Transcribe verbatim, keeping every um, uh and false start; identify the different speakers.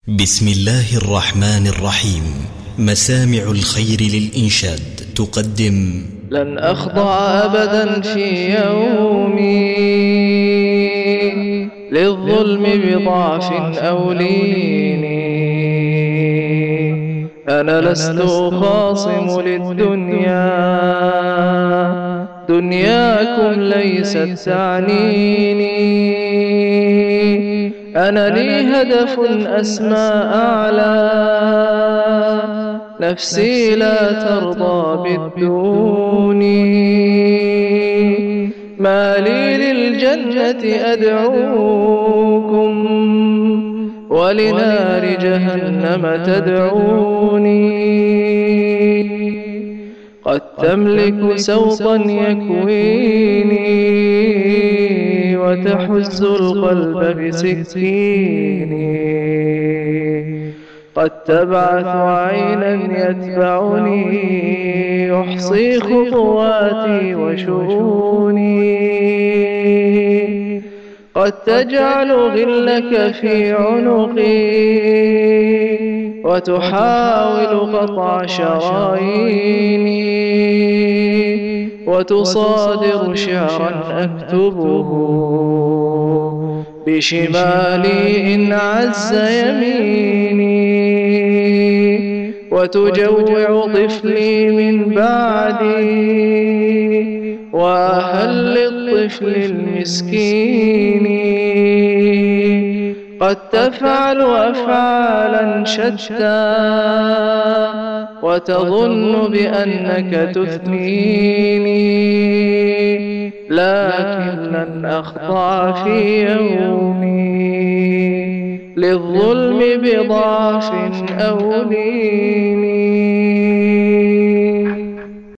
Speaker 1: بسم الله الرحمن الرحيم. مسامع الخير للإنشاد تقدم:
Speaker 2: لن أخضع أبدا في يومي للظلم بضعف أو ليني. أنا لست أخاصم للدنيا، دنياكم ليست تعنيني. أنا لي هدف أسمى أعلى، نفسي لا ترضى بالدون. ما لي للجنة أدعوكم، ولنار جهنم تدعوني. قد تملك سوطا يكويني، وتحز القلب بسكيني. قد تبعث عينا يتبعني، يحصي خطواتي وشؤوني. قد تجعل غلك في عنقي، وتحاول قطع شراييني. وتصادر شعرا أكتبه بشمالي إن عز يميني. وتجوع طفلي من بعدي، وأهل الطفل المسكين. قد تفعل أفعالا شتى، وتظن بأنك تثنيني. لكن لن أخضع في يومي للظلم بضعف أو لين.